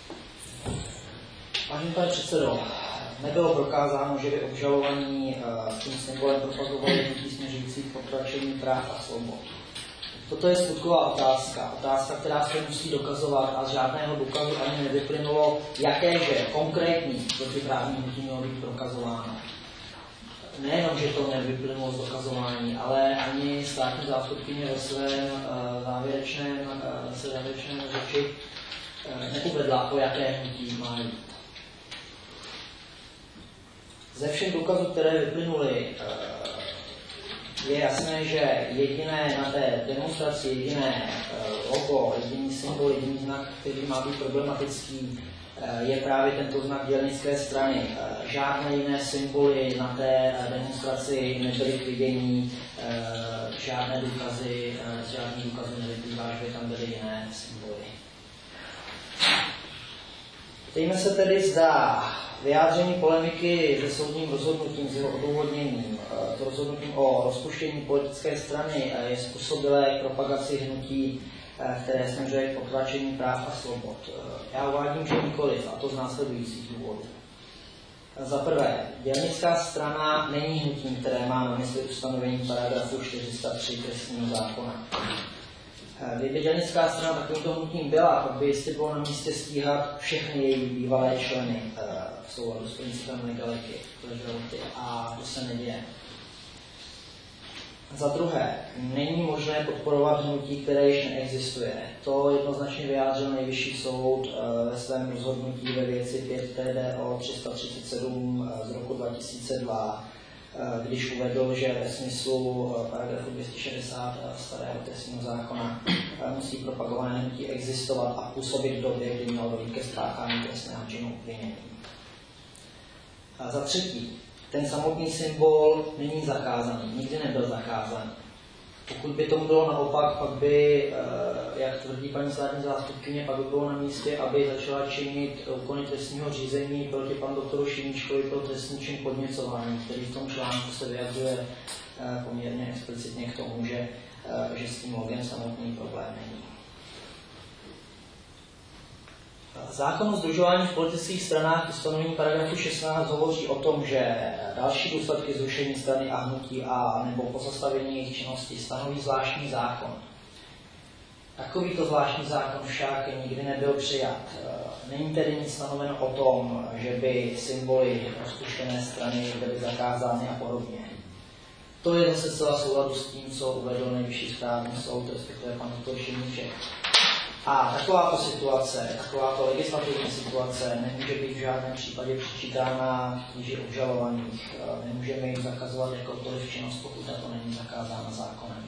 Speaker 2: Vážený pane předsedo, nebylo prokázáno, že by obžalovaní s tím symbolem propagovali hnutí směřující k potlačení práv a svobod. Toto je skutková otázka, otázka, která se musí dokazovat, a z žádného důkazu ani nevyplynulo, jakéže konkrétní protiprávní hnutí mělo být prokazováno. Nejenom, že to nevyplynulo z dokazování, ale ani státní zástupkyně ve svém uh, závěrečném, uh, se závěrečném řeči uh, neuvedla, o jaké hnutí má jít. Ze všech důkazů, které vyplynuly, uh, je jasné, že jediné na té demonstraci, jediné logo, jediný symbol, jediný znak, který má být problematický, je právě tento znak dělnické strany. Žádné jiné symboly na té demonstraci nebyly k vidění, žádné důkazy, žádný důkazy nevyplývá, že by tam byly jiné symboly. Ptejme se tedy, zda vyjádření polemiky se soudním rozhodnutím, s jeho odůvodněním, s rozhodnutím o rozpuštění politické strany je způsobilé k propagaci hnutí, které směřuje k potlačení práv a svobod. Já uvádím, že nikoliv, a to z následujících důvodů. Za prvé, dělnická strana není hnutím, které má na mysli ustanovení paragrafu čtyři sta tři trestního zákona. Kdyby dělnická strana takovýmto hnutím byla, pak by jistě bylo na místě stíhat všechny její bývalé členy v souladu s principem legality, a to se neděje. Za druhé, není možné podporovat hnutí, které již neexistuje. To jednoznačně vyjádřil Nejvyšší soud ve svém rozhodnutí ve věci pět T D O tři sta třicet sedm z roku dva tisíce dva, když uvedl, že ve smyslu paragrafu dvě stě šedesát starého trestního zákona musí propagované hnutí existovat a působit v době, kdy mělo dojít ke spáchání trestného činu obvinění. Za třetí, ten samotný symbol není zakázaný, nikdy nebyl zakázaný. Pokud by tomu bylo naopak, pak by, jak tvrdí paní státní zástupkyně, pak by bylo na místě, aby začala činit úkony trestního řízení proti panu doktoru Šimíčkovi pro trestný čin podněcování, který v tom článku se vyjadřuje poměrně explicitně k tomu, že, že s tím logem samotný problém není. Zákon o sdružování v politických stranách ustanovení paragrafu šestnáct hovoří o tom, že další důsledky zrušení strany a hnutí a nebo pozastavení jejich činnosti stanoví zvláštní zákon. Takovýto zvláštní zákon však nikdy nebyl přijat. Není tedy nic stanoveno o tom, že by symboly rozpuštěné strany byly zakázány a podobně. To je zase zcela souladu s tím, co uvedl Nejvyšší správní soud, respektive pan doktor Šimíček. A takováto situace, takováto legislativní situace nemůže být v žádném případě přičítána tíži obžalovaných. Nemůžeme jim zakazovat jakoukoliv činnost, pokud to není zakázána zákonem.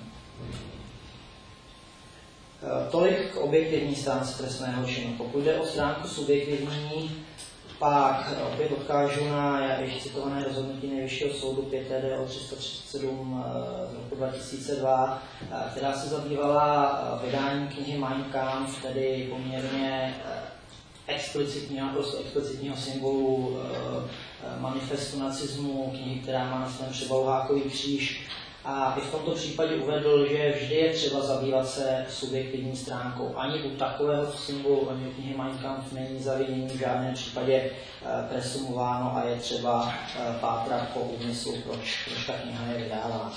Speaker 2: Tolik k objektivní stránce trestného činu. Pokud jde o stránku subjektivní, pak opět odkážu na již citované rozhodnutí Nejvyššího soudu pět T D O tři sta třicet sedm z roku dva tisíce dva, která se zabývala vydáním knihy Mein Kampf, tedy poměrně explicitního, naprosto explicitního symbolu manifestu nacismu, knihy, která má na svém přebalu hákový kříž. A i v tomto případě uvedl, že vždy je třeba zabývat se subjektivní stránkou. Ani u takového symbolu, ani u knihy Mein Kampf není zavinění v žádném případě presumováno a je třeba pátrat po úmyslu, proč, proč ta kniha je vydávána.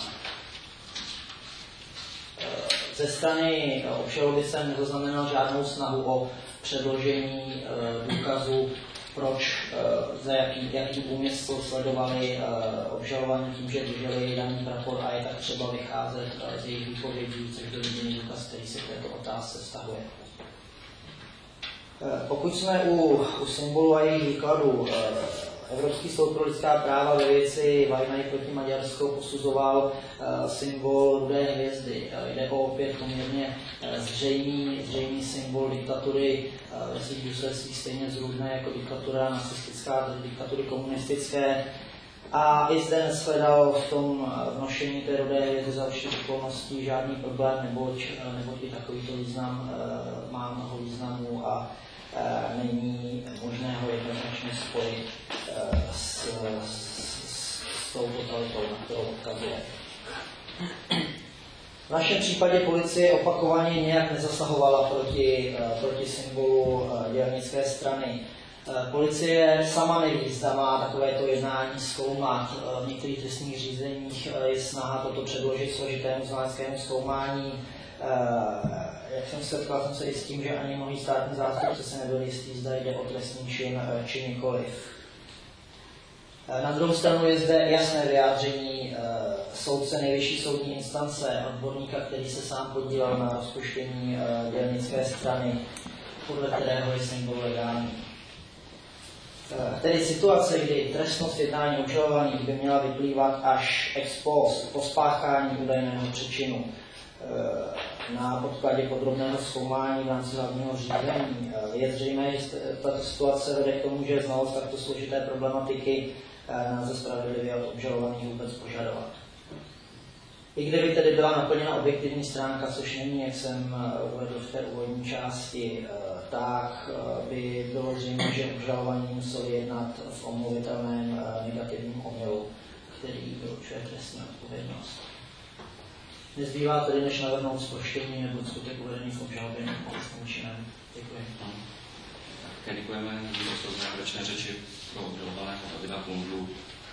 Speaker 2: Ze strany obžaloby jsem nezaznamenal žádnou snahu o předložení důkazů, proč, za jaký, jaký úmysl sledovali obžalovaní tím, že drželi daný prapor a je tak třeba vycházet z jejich výpovědí, což byl jediný důkaz, který se k této otázce vztahuje. Pokud jsme u, u symbolu a jejich výkladu, Evropský soud pro lidská práva ve věci Vajnaj proti Maďarsku posuzoval uh, symbol rudé hvězdy. Uh, jde o opět poměrně uh, zřejmý, zřejmý symbol diktatury uh, ve svých důsledcích stejně zrůdné jako diktatura nacistická, diktatury komunistické. A i zde neshledal v tom vnošení té rudé hvězdy za určitých okolností žádný problém, neboť, neboť i takovýto význam uh, má mnoho významů a Uh, není možné ho jednoznačně spojit uh, s, s, s tou totalitou, na kterou odkazuje. V našem případě policie opakovaně nějak nezasahovala proti, uh, proti symbolu uh, dělnické strany. Uh, policie sama neví, zda má takovéto jednání zkoumat. Uh, v některých trestních řízeních uh, je snaha toto předložit složitému znaleckému zkoumání. Uh, Jak jsem se setkal jsem se i s tím, že ani mnohý státní zástupci se nebyli jistý, zda jde o trestný čin či nikoliv. Na druhou stranu je zde jasné vyjádření soudce nejvyšší soudní instance, odborníka, který se sám podílel na rozpuštění dělnické strany, podle kterého je symbol legální. Tedy situace, kdy trestnost jednání obžalovaných by měla vyplývat až ex post, po spáchání údajného přečinu, na podkladě podrobného zkoumání v rámci hlavního řízení. Je zřejmé, že tato situace vede k tomu, že znalost takto složité problematiky nelze spravedlivě od obžalovaných vůbec požadovat. I kdyby tedy byla naplněna objektivní stránka, což není, jak jsem uvedl v té úvodní části, tak by bylo zřejmé, že obžalovaní museli jednat v omluvitelném negativním omylu, který vylučuje trestní odpovědnost. Nezbývá tedy, než navrhnout zproštění nebo skutek uvedený v obžalobě trestným činem. Děkuji.
Speaker 1: Také děkujeme za závěrečné řeči pro obžalovaného Davida Kundlu.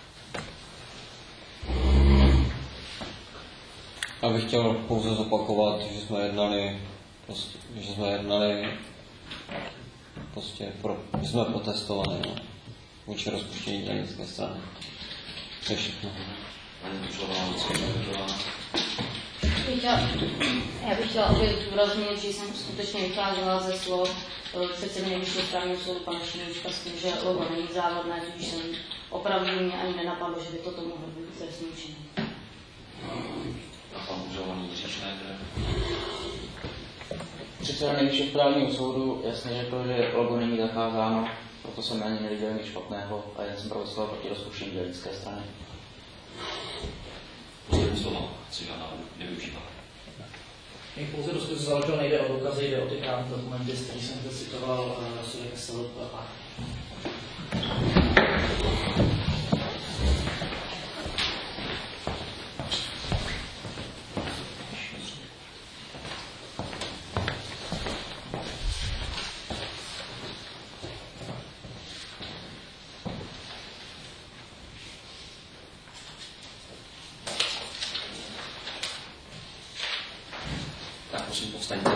Speaker 5: Já bych chtěl pouze zopakovat, že jsme jednali, prostě, že jsme jednali prostě pro, že jsme protestovali no, vůči rozpuštění dělnické strany. To je všechno.
Speaker 1: Paní Kučlová, Lucie,
Speaker 4: Já bych chtěla opět zdůraznit, že jsem skutečně vycházela ze slov předsedy Nejvyššího správního soudu pana Šimíčka s tím, že logo není závadné, tudíž jsem opravdu mě ani nenapadlo, že by toto mohlo být trestný čin.
Speaker 1: A pan obžalovaný Jiří Schneider.
Speaker 6: Předseda Nejvyššího správního soudu jasně řekl, že logo není zakázáno, proto jsem ani neviděl nic špatného a jen jsem protestoval proti rozpuštění dělnické strany.
Speaker 1: Slova chci žádná nevyužívat.
Speaker 2: Mě pouze do skutku založil, nejde o důkazy, jde o ty právní dokumenty, z kterých jsem zde citoval Sudek S L P A.
Speaker 1: Tak prosím, povstaňte.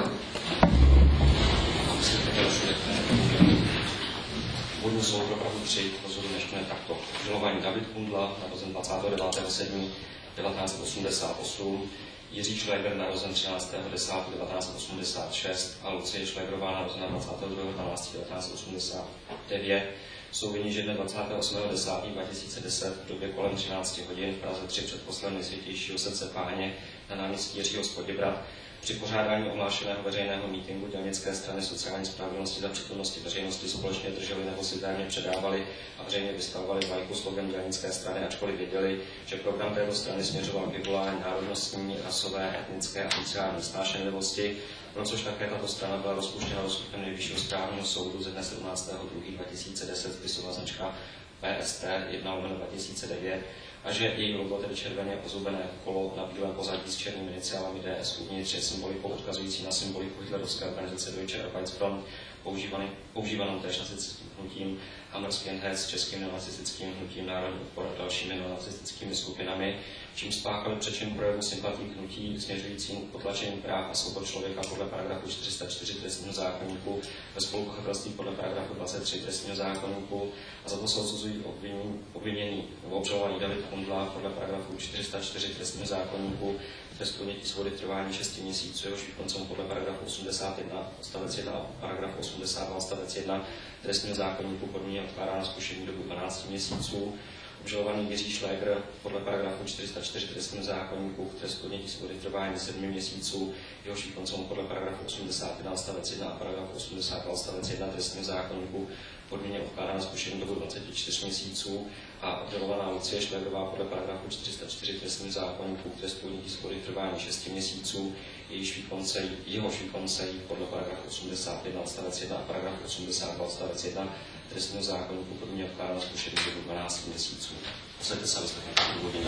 Speaker 1: Původní slovo pro Prahu tři rozhodně ještě takto. Obžalovaný David Kundla, narozen dvacátého devátého sedmého devatenáct osmdesát osm, Jiří Šléger, narozen třináctého desátého devatenáct osmdesát šest a Lucie Šlégerová, narozená dvacátého druhého dvanáctého devatenáct osmdesát devět, jsou vinni, že dne dvacátého osmého desátého dva tisíce deset v době kolem třinácti hodin v Praze tři před kostelem Nejsvětějšího srdce Páně na náměstí Jiřího z Poděbrad při pořádání ohlášeného veřejného mítinku dělnické strany sociální spravedlnosti za přítomnosti veřejnosti společně drželi nebo si vzájemně předávali a veřejně vystavovali vlajku s logem dělnické strany, ačkoliv věděli, že program této strany směřoval k vyvolání národnostní, rasové, etnické a sociální snášenlivosti, pro což také tato strana byla rozpuštěna rozsudkem Nejvyššího správního soudu ze dne sedmnáctého druhého dva tisíce deset, spisová značka P S T jedna lomeno dva tisíce devět, a že její logo, tedy červeně ozubené kolo na bílém pozadí s černými iniciálami D S uvnitř je symbolikou odkazující na symboliku hitlerovské organizace Deutscher Arbeitsfront, používanou též nacistickým hnutím Hammerskirchen s českým neonacistickým hnutím Národní odpor a dalšími neonacistickými skupinami, čím spáchali přečin projevu sympatí k hnutí směřujícímu k potlačení práv a svobod člověka podle paragrafu čtyři sta čtyři trestního zákoníku, ve spolupachatelství podle paragrafu dvacet tři trestního zákoníku, a za to se odsuzují obviněný nebo obžalovaný David Kundla podle paragrafu čtyři sta čtyři trestního zákoníku trest odnětí svobody trvání šesti měsíců, jehož výkoncem podle paragrafu osmdesát jedna odstavec jedna a paragrafu osmdesát dva odstavec jedna trestního zákoníku podmíněně odkládá na zkušení dobu dvanácti měsíců. Obžalovaný Jiří Šléger podle paragrafu čtyři sta čtyři trestního zákoníku k trestu odnětí svobody trvání sedmi měsíců, jehož výkoncem podle paragrafu osmdesát jedna odstavec jedna a paragrafu osmdesát dva odstavec jedna trestního zákoníku podmíněně odkládá na zkušení dobu dvaceti čtyř měsíců, a obžalovaná Lucie Šlégerová podle paragrafu čtyři sta čtyři trestního zákoníku k trestu odnětí svobody trvání šesti měsíců, jejíž výkonce, jehož výkonce podle paragrafu osmdesát jedna odstavec jedna a paragrafu osmdesát dva odstavec jedna trestního zákoníku podmíněně odkládá na zkušení dobu dvanácti měsíců. Posaďte se a vyslechněte důvody na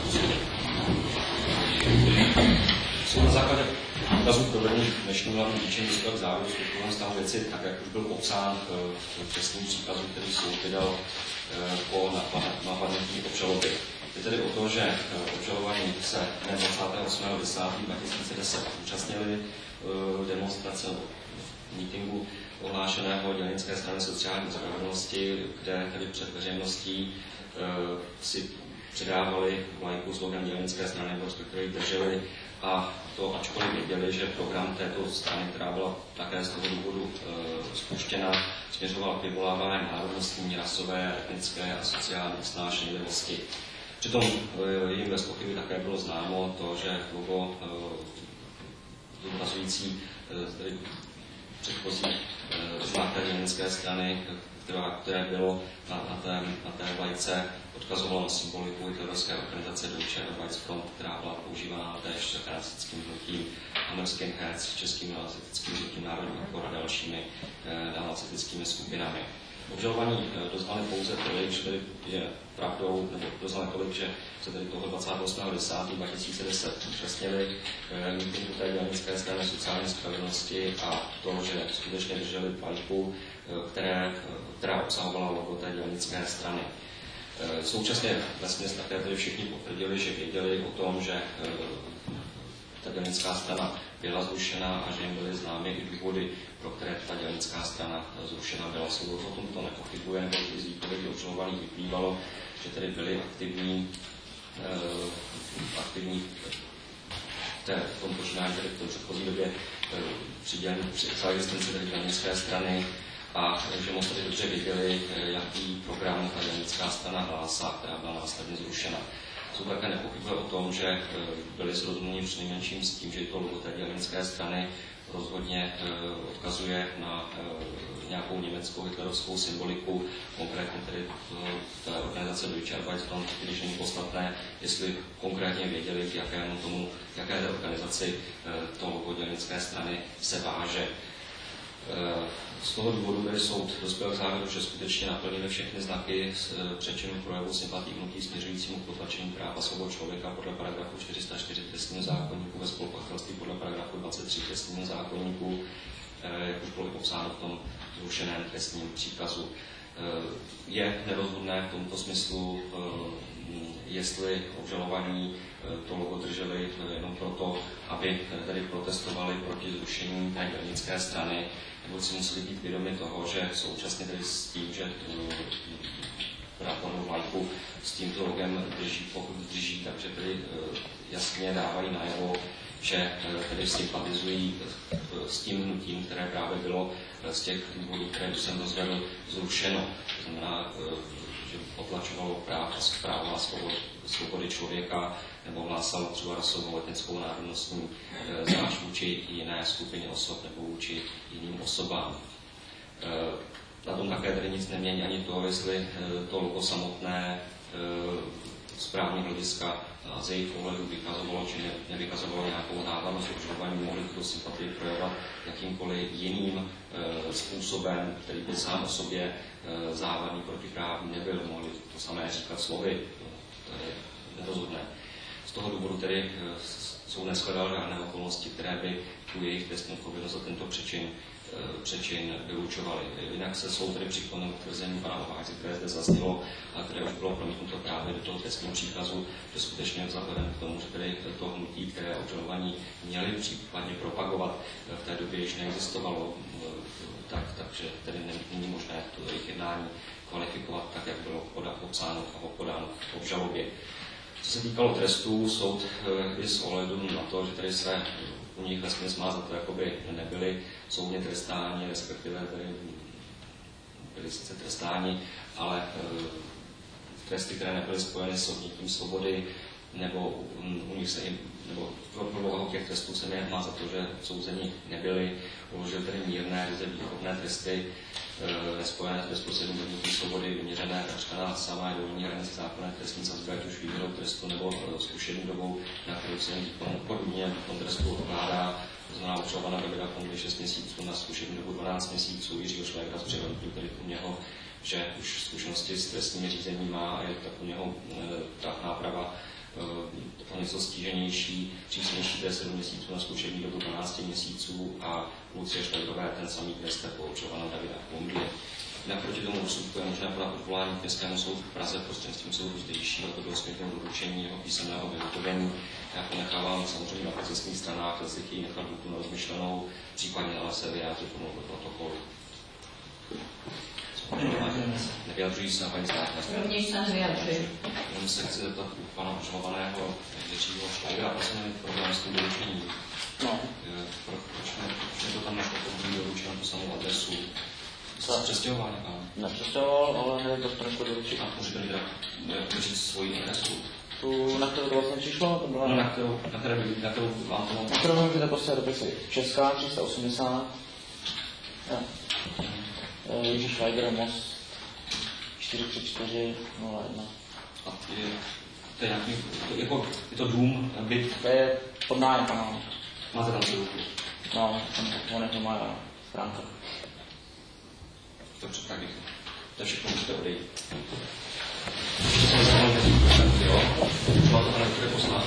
Speaker 1: jsou na základě důkazů provedených dnešním hlavním líčení výsledek závěru skutkového stavu věci, tak jak už byl popsán v trestním příkazu, který soud vydal po napadnutí obžaloby. Je tedy o to, že obžalovaní se dne dvacátého osmého desátého dva tisíce deset účastnili demonstrace mítinku ohlášeného dělnické strany sociální spravedlnosti, kde tedy před veřejností si předávali vlajku s logem dělnické strany, nebo respektive drželi, a to ačkoliv věděli, že program této strany, která byla také z toho důvodu e, spuštěna, směřoval k vyvolávání národnostní, rasové, etnické a sociální snášenlivosti. Přitom e, jim bez pochyby také bylo známo to, že logo e, dokazující e, předchozí e, znak dělnické strany, která, které bylo na, na, té, na té vlajce, odkazovalo na symboliku hitlerovské organizace Deutscher Arbeitsfront, která byla používána též s nacistickým hnutím Hammerskirchen s českým nacistickým hnutím Národní odpor a dalšími e, nacistickými skupinami. Obžalovaní e, doznali pouze tolik, že tedy je pravdou, nebo doznali tolik, že se tedy toho dvacátého osmého desátého dva tisíce deset účastnili e, mítinku té dělnické strany sociální spravedlnosti, a to, že skutečně drželi vlajku, které, která obsahovala logo té dělnické strany. Současně vesměs také tedy všichni potvrdili, že věděli o tom, že ta dělnická strana byla zrušena a že jim byly známy i důvody, pro které ta dělnická strana zrušena byla. Soud o tomto nepochybuje, nebo z výpovědi obžalovaných vyplývalo, že tedy byli aktivní, aktivní v tom počínání, tedy v tom předchozí době při existenci té dělnické strany, a že moc tady dobře viděli, jaký program ta dělnická strana hlásá, která byla následně zrušena. Soud také nepochybuje o tom, že byli srozuměni přinejmenším s tím, že to logo té dělnické strany rozhodně odkazuje na nějakou německou hitlerovskou symboliku, konkrétně tedy té organizace Deutscher Arbeitsfront, když není podstatné, jestli konkrétně věděli, k jakému tomu, jaké té organizaci to logo dělnické strany se váže. Z toho důvodu tedy soud dospěl k závěru, že skutečně naplnili všechny znaky z přečinu projevu sympatí hnutí směřujícímu k potlačení práv a svobod člověka podle paragrafu čtyři sta čtyři trestního zákoníku, ve spolupachatelství podle paragrafu dvacet tři trestního zákoníku, jak už bylo popsáno v tom zrušeném trestním příkazu. Je nerozhodné v tomto smyslu, jestli obžalovaní to logo drželi jenom proto, aby tedy protestovali proti zrušení té dělnické strany, nebo si museli být vědomi toho, že současně tedy s tím, že prápornou vlajku s tímto logem drží, pokud drží, takže tedy jasně dávají najevo, že tedy sympatizují s tím hnutím, které právě bylo z těch důvodů, které jsem dozvěděl, zrušeno. To znamená, že potlačovalo práv a práva a svobody, svobody člověka, nebo hlásalo třeba rasovou, etnickou, národnostní, zvlášť vůči jiné skupině osob nebo vůči jiným osobám. Na tom také tedy nic nemění ani to, jestli to logo samotné z právního hlediska z jejich pohledu vykazovalo či nevykazovalo nějakou návadnost obžalování, mohli tuto sympatii projevovat jakýmkoliv jiným e, způsobem, který by sám o sobě e, závadný protiprávní nebyl. Mohli to samé říkat slovy, to je nerozhodné. Z toho důvodu tedy e, jsou neshledal žádné okolnosti, které by tu jejich trestnou povinnost za tento přečin přečin vylučovali. Jinak se jsou tedy přiklonil k tvrzení pana Ovázy, které zde zaznělo a které už bylo promítnuto právě do toho trestního příkazu, že skutečně vzhledem k tomu, že tedy to hnutí, které obžalovaní měli případně propagovat, v té době již neexistovalo, tak, takže tedy není možné to jejich jednání kvalifikovat tak, jak bylo popsáno a podáno v obžalobě. Co se týkalo trestů, soud i s ohledem na to, že tady se u nich vlastně má za to, jakoby nebyli soudně trestáni, respektive tady byli sice trestáni, ale e, tresty, které nebyly spojeny s odnětím svobody, nebo u nich se jim, nebo pro povahu těch trestů se mi má za to, že souzení nebyli, uložil tedy mírné, ryze výchovné tresty, e, nespojené s bezprostředním odnětím svobody, vyměřené takřka na samé dovolní hranici zákonné trestní sazby, ať už výměrou trestu nebo zkušenou dobou, na kterou se jim podmíněn výkon trestu odkládá. To znamená, obžalovaná Davida Kondry šest měsíců na zkušební dobu dvanáct měsíců, Jiřího Švégra z Převentu, tedy u něho, že už zkušenosti s trestními řízení má a je tak u něho ta náprava o něco stíženější, přísnější, to je sedm měsíců na zkušební dobu dvanáct měsíců a Lucie Švégrové ten samý trest po obžalovaná Davida Kondry. Naproti tomu rozsudku je možné podat odvolání k Městskému soudu v Praze prostřednictvím soudu zdejšího, to bylo zpětného doručení jeho písemného vyhotovení. Já ponechávám samozřejmě na procesních stranách, zase chtějí nechat lhůtu na rozmyšlenou, případně ale se vyjádřit tomu protokolu. Nevyjadřují se na paní státní.
Speaker 4: Rovněž se nevyjadřují.
Speaker 1: Jenom se chci zeptat u pana obžalovaného Jiřího Švégra, prosím, problém s tím doručením.
Speaker 6: No.
Speaker 1: Proč ne, to tam nešlo to doručení na tu samou adresu? Co přestěhoval někam?
Speaker 6: Nepřestěhoval, ale hned to trošku doručit.
Speaker 1: A můžete mi dát říct svoji adresu?
Speaker 6: Tu, na kterou to vlastně přišlo, to byla...
Speaker 1: No, na kterou, na kterou, na kterou vám to...
Speaker 6: Na kterou můžete poslat dopisy. Česká tři sta osmdesát. Ja. Mm. Jiří Švajger, Most čtyři tři čtyři nula jedna.
Speaker 1: A je, to je nějaký, jako, je to dům, byt?
Speaker 6: To je pod nájem, ano.
Speaker 1: Máte tam dům?
Speaker 6: No, tam on je to má stránka.
Speaker 1: Dobře, tak bych. To je všechno, můžete odejít. Jo, třeba to nebude poslat.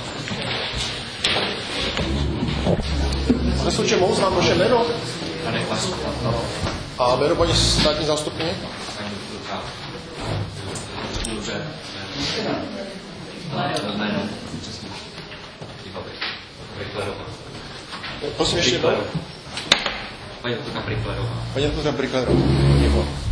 Speaker 3: Pane Sluče, mohu znám vaše jméno?
Speaker 1: Radek Lasko.
Speaker 3: A jméno paní státní zástupkyně?
Speaker 1: Paní Luka. Dobře. Jméno. Přesně. Priklerová.
Speaker 3: Prosím ještě jednou.
Speaker 1: Paní doktorka Priklerová.
Speaker 3: Paní doktorka Priklerová. Děkuji.